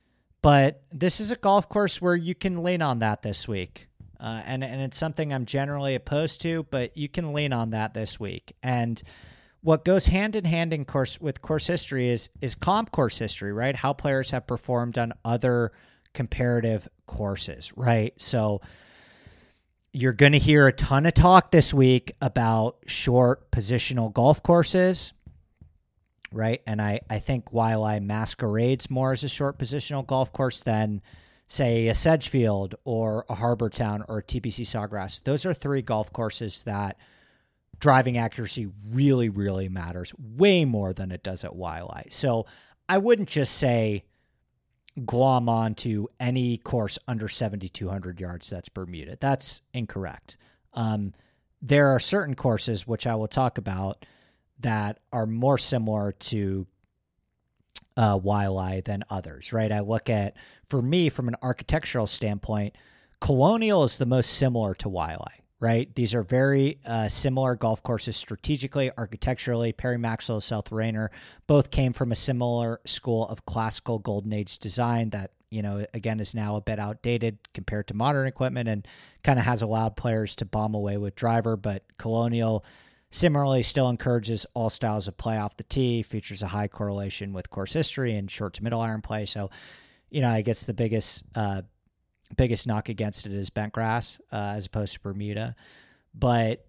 but this is a golf course where you can lean on that this week. Uh, and, and it's something I'm generally opposed to, but you can lean on that this week. And what goes hand in hand in course with course history is is comp course history, right? How players have performed on other comparative courses, right? So you're going to hear a ton of talk this week about short positional golf courses, right? And I, I think Waialae masquerades more as a short positional golf course than, say, a Sedgefield or a Harbour Town or a T P C Sawgrass. Those are three golf courses that driving accuracy really, really matters way more than it does at Waialae. So I wouldn't just say glom on to any course under seventy-two hundred yards that's Bermuda. That's incorrect. Um, there are certain courses, which I will talk about, that are more similar to uh, Waialae than others, right? I look at, for me, from an architectural standpoint, Colonial is the most similar to Waialae, right? These are very uh, similar golf courses strategically, architecturally. Perry Maxwell, South Rainer, both came from a similar school of classical Golden Age design that, you know, again, is now a bit outdated compared to modern equipment and kind of has allowed players to bomb away with driver. But Colonial similarly still encourages all styles of play off the tee, features a high correlation with course history and short to middle iron play. So, you know, I guess the biggest uh, biggest knock against it is bent grass uh, as opposed to Bermuda. But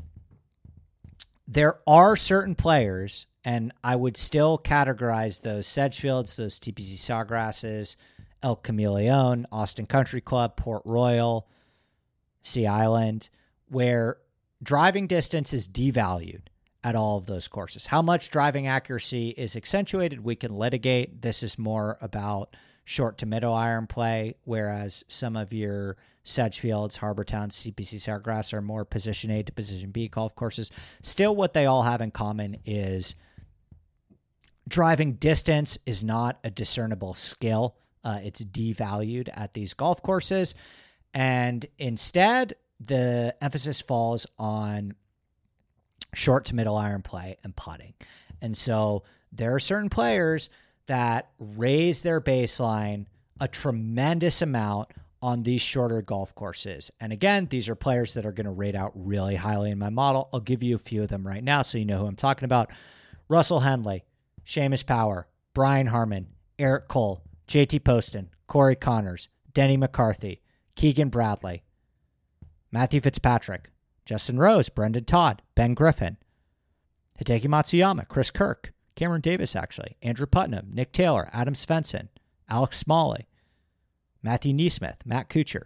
there are certain players, and I would still categorize those Sedgefields, those T P C Sawgrasses, El Camaleon, Austin Country Club, Port Royal, Sea Island, where driving distance is devalued at all of those courses. How much driving accuracy is accentuated, we can litigate. This is more about short to middle iron play, whereas some of your Sedgefields, Harbour Town, C P C Sawgrass are more position A to position B golf courses. Still, what they all have in common is driving distance is not a discernible skill. Uh, it's devalued at these golf courses. And instead, the emphasis falls on short to middle iron play and putting. And so there are certain players that raise their baseline a tremendous amount on these shorter golf courses. And again, these are players that are going to rate out really highly in my model. I'll give you a few of them right now so you know who I'm talking about. Russell Henley, Seamus Power, Brian Harman, Eric Cole, J T Poston, Corey Connors, Denny McCarthy, Keegan Bradley, Matthew Fitzpatrick, Justin Rose, Brendan Todd, Ben Griffin, Hideki Matsuyama, Chris Kirk, Cameron Davis, actually, Andrew Putnam, Nick Taylor, Adam Svensson, Alex Smalley, Matthew Neesmith, Matt Kuchar,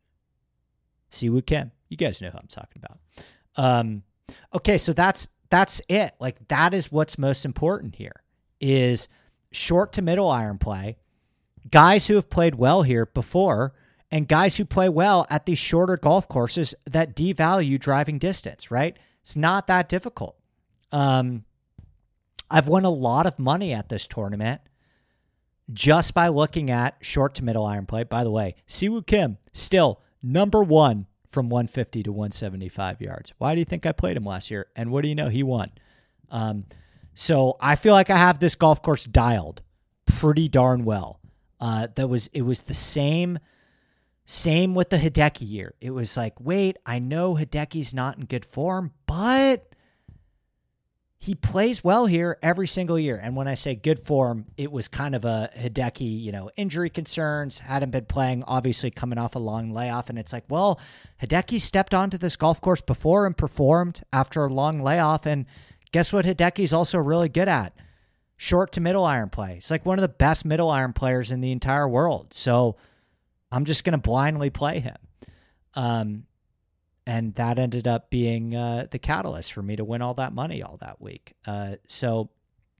Siwoo Kim. You guys know who I'm talking about. Um, okay, so that's that's it. Like, that is what's most important here, is short to middle iron play, guys who have played well here before, and guys who play well at these shorter golf courses that devalue driving distance, right? It's not that difficult. Um, I've won a lot of money at this tournament just by looking at short to middle iron play. By the way, Siwoo Kim, still number one from one fifty to one seventy-five yards. Why do you think I played him last year? And what do you know? He won. Um, so I feel like I have this golf course dialed pretty darn well. Uh, that was it was the same same with the Hideki year. It was like, wait, I know Hideki's not in good form, but he plays well here every single year. And when I say good form, it was kind of a Hideki, you know, injury concerns, hadn't been playing, obviously coming off a long layoff. And it's like, well, Hideki stepped onto this golf course before and performed after a long layoff. And guess what Hideki's also really good at? Short to middle iron play. He's like one of the best middle iron players in the entire world. So I'm just going to blindly play him. Um, And that ended up being uh, the catalyst for me to win all that money all that week. Uh, so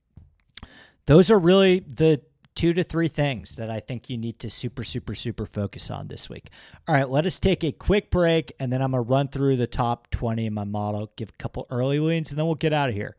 those are really the two to three things that I think you need to super, super, super focus on this week. All right, let us take a quick break, and then I'm going to run through the top twenty in my model, give a couple early leans, and then we'll get out of here.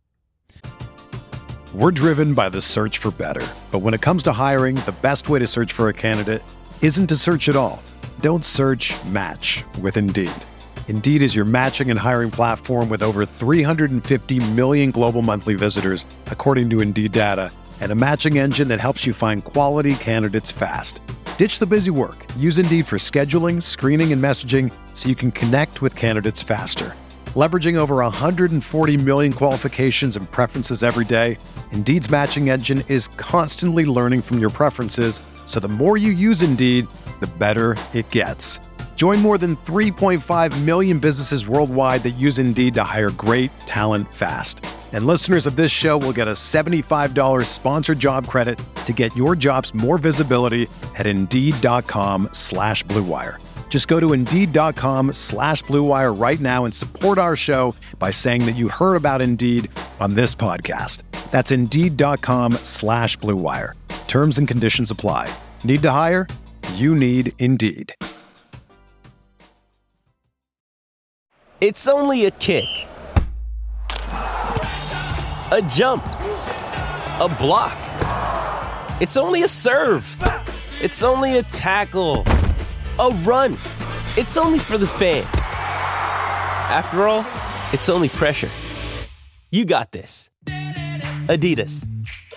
We're driven by the search for better. But when it comes to hiring, the best way to search for a candidate isn't to search at all. Don't search, match with Indeed. Indeed is your matching and hiring platform with over three hundred fifty million global monthly visitors, according to Indeed data, and a matching engine that helps you find quality candidates fast. Ditch the busy work. Use Indeed for scheduling, screening, and messaging so you can connect with candidates faster. Leveraging over one hundred forty million qualifications and preferences every day, Indeed's matching engine is constantly learning from your preferences, so the more you use Indeed, the better it gets. Join more than three point five million businesses worldwide that use Indeed to hire great talent fast. And listeners of this show will get a seventy-five dollars sponsored job credit to get your jobs more visibility at Indeed.com slash Blue Wire. Just go to Indeed.com slash Blue Wire right now and support our show by saying that you heard about Indeed on this podcast. That's Indeed.com slash Blue Wire. Terms and conditions apply. Need to hire? You need Indeed. It's only a kick, a jump, a block. It's only a serve. It's only a tackle, a run. It's only for the fans. After all, it's only pressure. You got this. Adidas.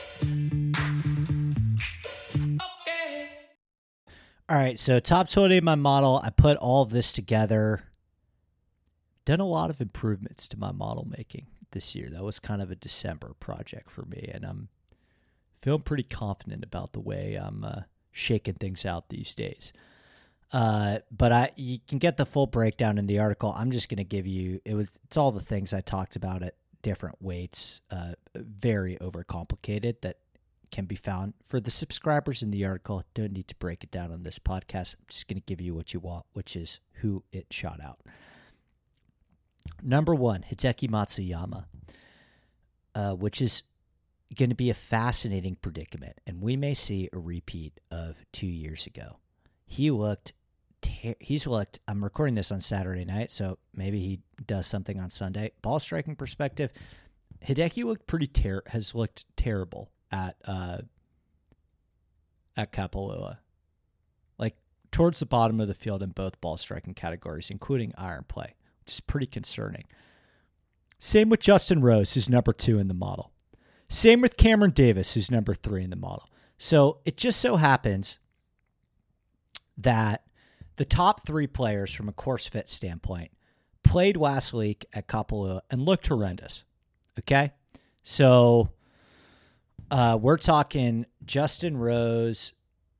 All right, so top twenty in my model. I put all of this together. Done a lot of improvements to my model making this year. That was kind of a December project for me, and I'm feeling pretty confident about the way I'm uh, shaking things out these days. Uh, but I, you can get the full breakdown in the article. I'm just going to give you it was it's all the things I talked about at different weights, uh, very overcomplicated that can be found for the subscribers in the article. Don't need to break it down on this podcast. I'm just going to give you what you want, which is who it shot out. Number one, Hideki Matsuyama, uh, which is going to be a fascinating predicament, and we may see a repeat of two years ago. He looked, ter- he's looked, I'm recording this on Saturday night, so maybe he does something on Sunday. Ball striking perspective, Hideki looked pretty ter- has looked terrible at uh, at Kapalua. Like, towards the bottom of the field in both ball striking categories, including iron play, which is pretty concerning. Same with Justin Rose, who's number two in the model. Same with Cameron Davis, who's number three in the model. So it just so happens that the top three players from a course fit standpoint played last week at Kapalua and looked horrendous. Okay? So uh, we're talking Justin Rose,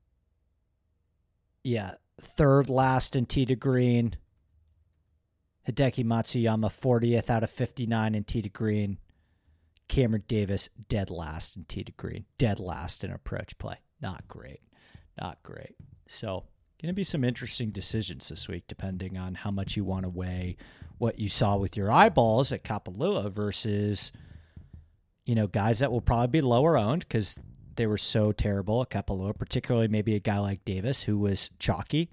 yeah, third last in tee to green. Hideki Matsuyama, fortieth out of fifty-nine in tee to green. Cameron Davis, dead last in tee to green. Dead last in approach play. Not great. Not great. So, going to be some interesting decisions this week, depending on how much you want to weigh what you saw with your eyeballs at Kapalua versus, you know, guys that will probably be lower owned because they were so terrible at Kapalua, particularly maybe a guy like Davis who was chalky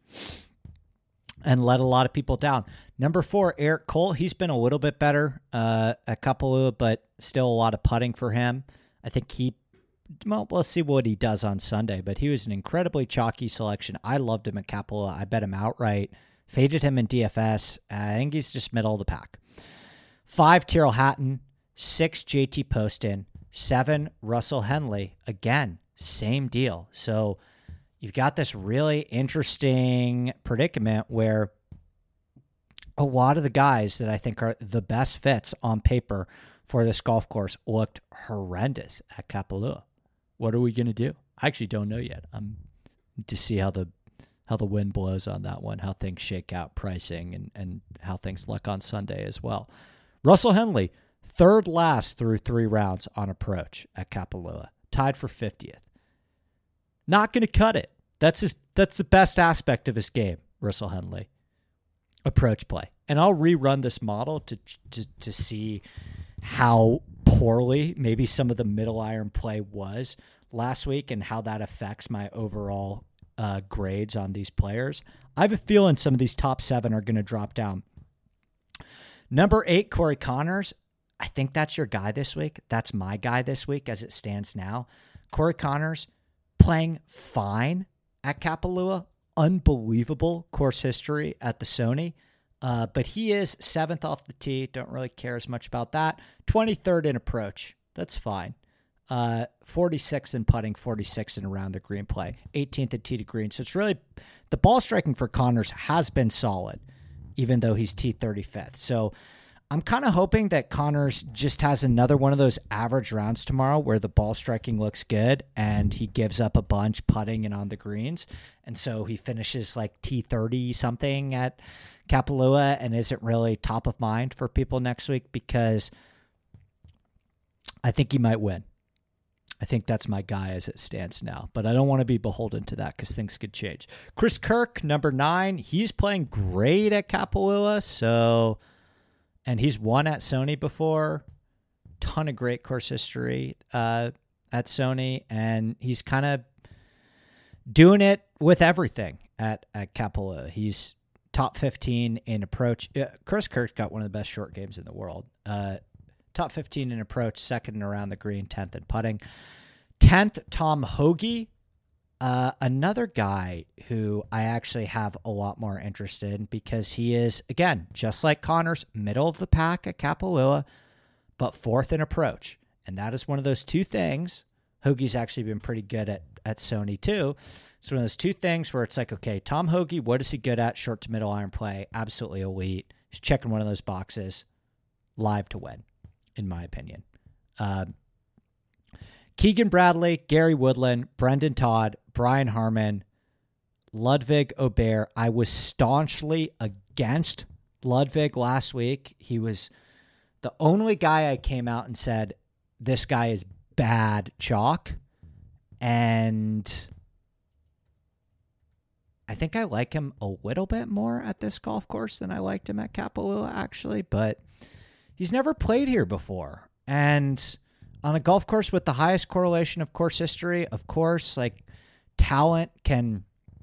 and let a lot of people down. Number four, Eric Cole. He's been a little bit better uh, at Kapalua, but still a lot of putting for him. I think he, well, we'll see what he does on Sunday, but he was an incredibly chalky selection. I loved him at Kapalua. I bet him outright. Faded him in D F S. I think he's just middle of the pack. Five, Tyrrell Hatton. Six, J T Poston. Seven, Russell Henley. Again, same deal. So you've got this really interesting predicament where a lot of the guys that I think are the best fits on paper for this golf course looked horrendous at Kapalua. What are we going to do? I actually don't know yet. I'm to see how the how the wind blows on that one, how things shake out pricing, and, and how things look on Sunday as well. Russell Henley, third last through three rounds on approach at Kapalua, tied for fiftieth. Not going to cut it. That's his, that's the best aspect of his game, Russell Henley. Approach play. And I'll rerun this model to, to to see how poorly maybe some of the middle iron play was last week and how that affects my overall uh, grades on these players. I have a feeling some of these top seven are going to drop down. Number eight, Corey Connors. I think that's your guy this week. That's my guy this week as it stands now. Corey Connors playing fine at Kapalua. Unbelievable course history at the Sony. Uh, but he is seventh off the tee. Don't really care as much about that. twenty-third in approach. That's fine. Uh, forty-six in putting, forty-six in around the green play, eighteenth at tee to green. So it's really, the ball striking for Conners has been solid, even though he's T thirty-fifth. So I'm kind of hoping that Conners just has another one of those average rounds tomorrow where the ball striking looks good and he gives up a bunch putting and on the greens. And so he finishes like T thirty something at Kapalua and isn't really top of mind for people next week, because I think he might win. I think that's my guy as it stands now, but I don't want to be beholden to that because things could change. Chris Kirk, number nine, he's playing great at Kapalua. So, and he's won at Sony before, ton of great course history uh, at Sony, and he's kind of doing it with everything at, at Kapalua. He's top fifteen in approach. Uh, Chris Kirk's got one of the best short games in the world. Uh, top fifteen in approach, second around the green, tenth in putting. tenth, Tom Hoge, uh, another guy who I actually have a lot more interest in because he is, again, just like Conners, middle of the pack at Kapalua, but fourth in approach. And that is one of those two things. Hoagie's actually been pretty good at, at Sony too. It's one of those two things where it's like, okay, Tom Hoge, what is he good at? Short to middle iron play, absolutely elite. He's checking one of those boxes, live to win, in my opinion. Uh, Keegan Bradley, Gary Woodland, Brendan Todd, Brian Harman, Ludwig Aubert. I was staunchly against Ludwig last week. He was the only guy I came out and said, this guy is bad chalk. And I think I like him a little bit more at this golf course than I liked him at Kapalua, actually. But he's never played here before. And on a golf course with the highest correlation of course history, of course, like talent can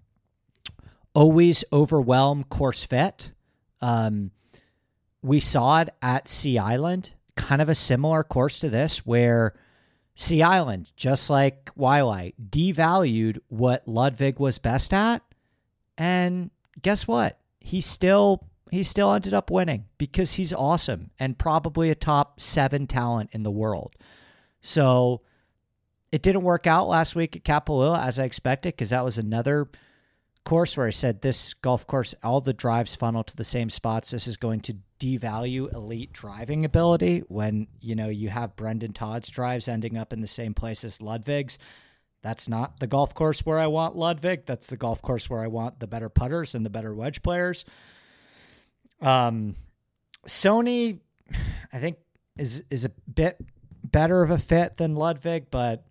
always overwhelm course fit. Um, we saw it at Sea Island, kind of a similar course to this, where Sea Island, just like Waialae, devalued what Ludwig was best at. And guess what? He still he still ended up winning because he's awesome and probably a top seven talent in the world. So it didn't work out last week at Kapalua as I expected, because that was another course where I said this golf course, all the drives funnel to the same spots. This is going to devalue elite driving ability when, you know, you have Brendan Todd's drives ending up in the same place as Ludwig's. That's not the golf course where I want Ludwig. That's the golf course where I want the better putters and the better wedge players. Um, Sony, I think, is is a bit better of a fit than Ludwig, but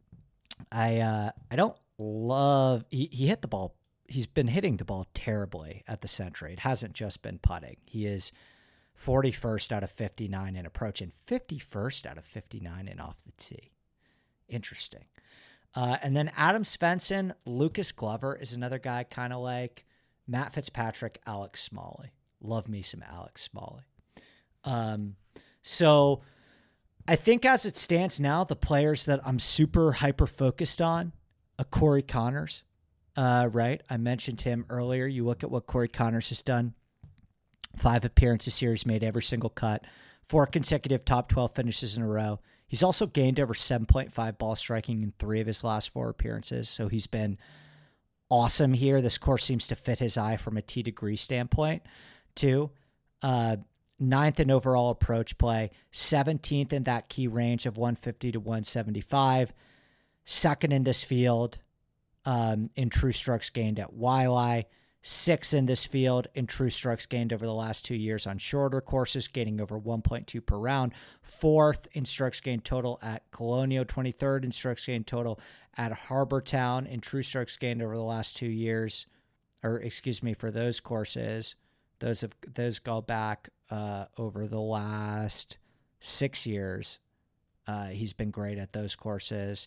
I uh, I don't love. He he hit the ball. He's been hitting the ball terribly at the Century. It hasn't just been putting. He is forty-first out of fifty-nine in approach and fifty-first out of fifty-nine in off the tee. Interesting. Uh, and then Adam Svensson, Lucas Glover is another guy kind of like Matt Fitzpatrick, Alex Smalley. Love me some Alex Smalley. Um, so I think as it stands now, the players that I'm super hyper focused on, a Corey Conners, uh, right? I mentioned him earlier. You look at what Corey Conners has done. Five appearances here. He's made every single cut. Four consecutive top twelve finishes in a row. He's also gained over seven point five ball striking in three of his last four appearances. So he's been awesome here. This course seems to fit his eye from a tee degree standpoint too. Uh, ninth in overall approach play, seventeenth in that key range of one fifty to one seventy-five. Second in this field um, in true strokes gained at Waialae. Sixth in this field in true strokes gained over the last two years on shorter courses, gaining over one point two per round. Fourth in strokes gained total at Colonial. twenty-third in strokes gained total at Harbor Town in true strokes gained over the last two years. Or excuse me, for those courses, those have those go back uh, over the last six years. Uh, he's been great at those courses.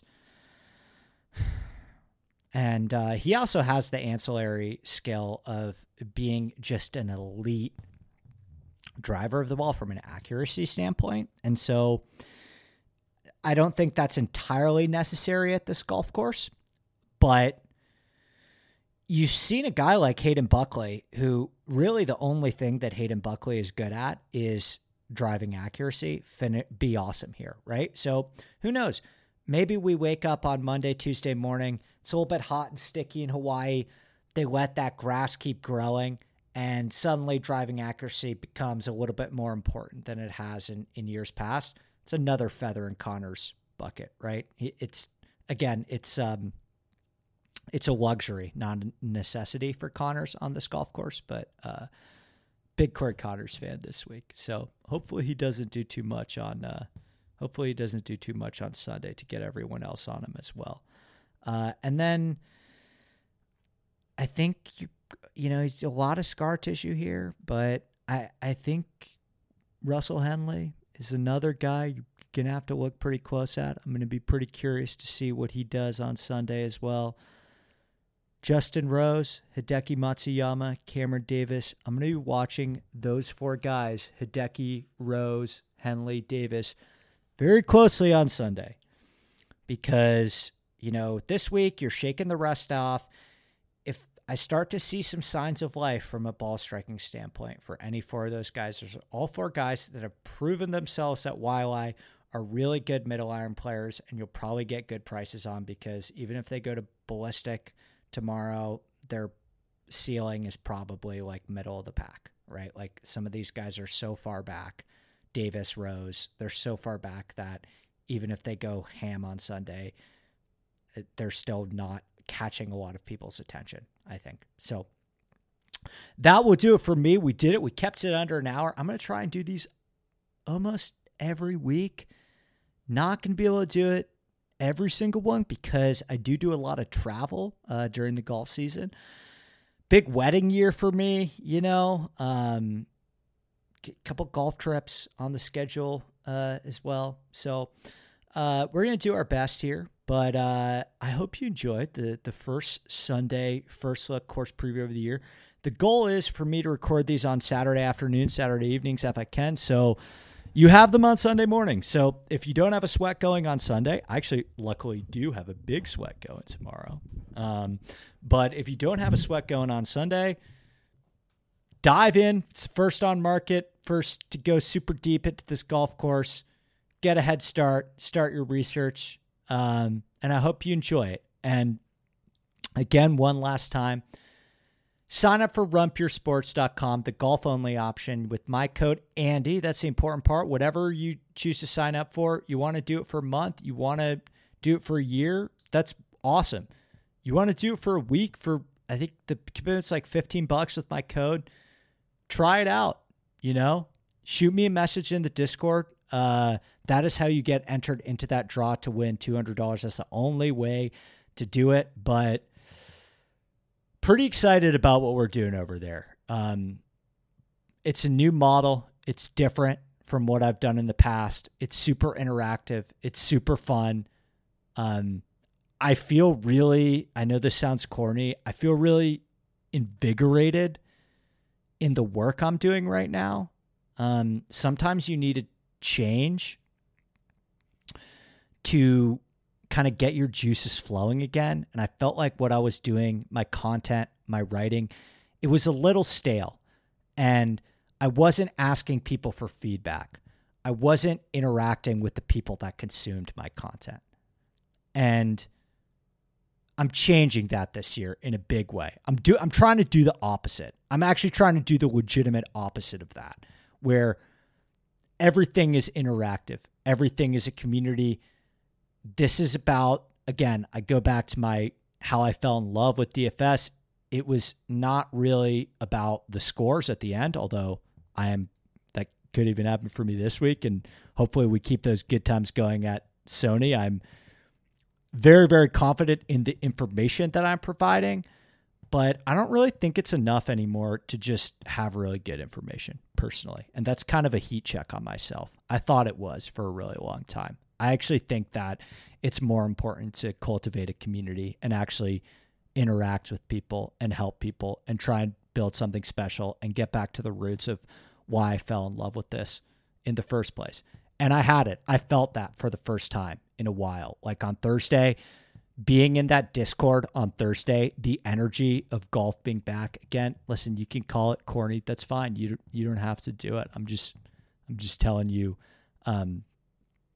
And uh, he also has the ancillary skill of being just an elite driver of the ball from an accuracy standpoint. And so I don't think that's entirely necessary at this golf course. But you've seen a guy like Hayden Buckley, who really the only thing that Hayden Buckley is good at is driving accuracy, fin- be awesome here, right? So who knows? maybe we wake up on Monday, Tuesday morning. It's a little bit hot and sticky in Hawaii. They let that grass keep growing, and suddenly driving accuracy becomes a little bit more important than it has in, in years past. It's another feather in Connor's bucket, right? It's, again, it's um, it's a luxury, not a necessity for Connors on this golf course, but uh, big Corey Connors fan this week. So hopefully he doesn't do too much on uh, hopefully he doesn't do too much on Sunday to get everyone else on him as well. Uh, and then I think, you, you know, he's a lot of scar tissue here, but I, I think Russell Henley is another guy you're going to have to look pretty close at. I'm going to be pretty curious to see what he does on Sunday as well. Justin Rose, Hideki Matsuyama, Cameron Davis. I'm going to be watching those four guys, Hideki, Rose, Henley, Davis, very closely on Sunday because, you know, this week you're shaking the rust off. If I start to see some signs of life from a ball striking standpoint for any four of those guys, there's all four guys that have proven themselves at Waialae are really good middle iron players, and you'll probably get good prices on because even if they go to ballistic tomorrow, their ceiling is probably like middle of the pack, right? Like some of these guys are so far back, Davis, Rose, they're so far back that even if they go ham on Sunday, they're still not catching a lot of people's attention, I think. So that will do it for me. We did it. We kept it under an hour. I'm going to try and do these almost every week. Not going to be able to do it every single one because I do do a lot of travel uh, during the golf season. Big wedding year for me, you know, um, a couple golf trips on the schedule uh, as well. So uh, we're going to do our best here, but uh, I hope you enjoyed the, the first Sunday, first look course preview of the year. The goal is for me to record these on Saturday afternoon, Saturday evenings if I can. So you have them on Sunday morning. So if you don't have a sweat going on Sunday, I actually luckily do have a big sweat going tomorrow. Um, but if you don't have a sweat going on Sunday, dive in. It's first on market, first to go super deep into this golf course. Get a head start, start your research, um, and I hope you enjoy it. And again, one last time, sign up for run pure sports dot com, the golf-only option with my code Andy. That's the important part. Whatever you choose to sign up for, you want to do it for a month, you want to do it for a year, that's awesome. You want to do it for a week for, I think the commitment's like fifteen bucks with my code. Try it out, you know? Shoot me a message in the Discord. Uh, that is how you get entered into that draw to win two hundred dollars. That's the only way to do it, but pretty excited about what we're doing over there. Um, it's a new model. It's different from what I've done in the past. It's super interactive. It's super fun. Um, I feel really, I know this sounds corny, I feel really invigorated in the work I'm doing right now. Um, sometimes you need a change to kind of get your juices flowing again. And I felt like what I was doing, my content, my writing, it was a little stale. And I wasn't asking people for feedback. I wasn't interacting with the people that consumed my content. And I'm changing that this year in a big way. I'm do I'm trying to do the opposite. I'm actually trying to do the legitimate opposite of that, where everything is interactive. Everything is a community. This is about, again, I go back to my how I fell in love with D F S. It was not really about the scores at the end, although I am that could even happen for me this week, and hopefully we keep those good times going at Sony. I'm very, very confident in the information that I'm providing, but I don't really think it's enough anymore to just have really good information personally. And that's kind of a heat check on myself. I thought it was for a really long time. I actually think that it's more important to cultivate a community and actually interact with people and help people and try and build something special and get back to the roots of why I fell in love with this in the first place. And I had it. I felt that for the first time in a while. Like on Thursday, being in that Discord on Thursday, the energy of golf being back again. Listen, you can call it corny. That's fine. You you don't have to do it. I'm just I'm just telling you um,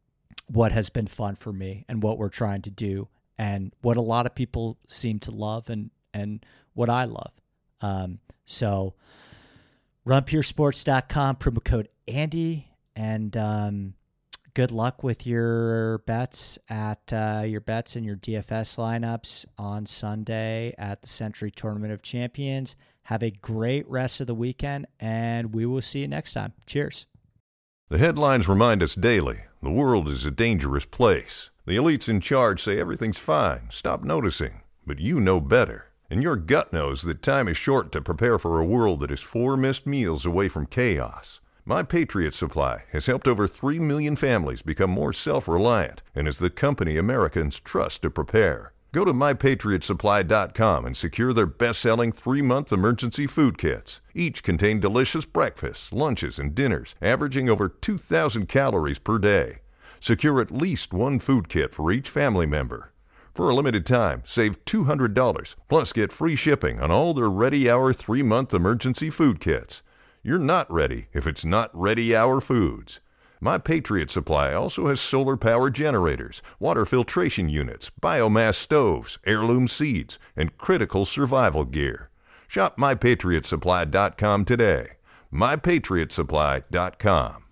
what has been fun for me and what we're trying to do and what a lot of people seem to love and, and what I love. Um, so run pure sports dot com, promo code Andy, and um, good luck with your bets at uh, your bets and your D F S lineups on Sunday at the Century Tournament of Champions. Have a great rest of the weekend, and we will see you next time. Cheers. The headlines remind us daily, the world is a dangerous place. The elites in charge say everything's fine, stop noticing. But you know better. And your gut knows that time is short to prepare for a world that is four missed meals away from chaos. My Patriot Supply has helped over three million families become more self-reliant and is the company Americans trust to prepare. Go to my patriot supply dot com and secure their best-selling three-month emergency food kits. Each contain delicious breakfasts, lunches, and dinners, averaging over two thousand calories per day. Secure at least one food kit for each family member. For a limited time, save two hundred dollars, plus get free shipping on all their Ready Hour three-month emergency food kits. You're not ready if it's not Ready Hour Foods. My Patriot Supply also has solar power generators, water filtration units, biomass stoves, heirloom seeds, and critical survival gear. Shop my patriot supply dot com today. my patriot supply dot com.